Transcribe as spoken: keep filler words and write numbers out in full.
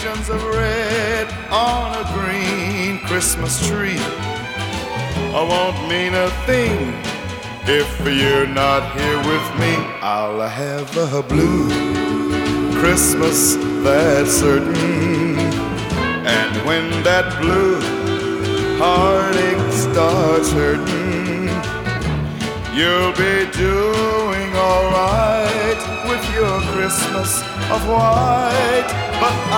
carnations of red on a green Christmas tree won't mean a thing if you're not here with me. I'll have a blue Christmas, that's certain. And when that blue heartache starts hurting, you'll be doing alright with your Christmas of white. But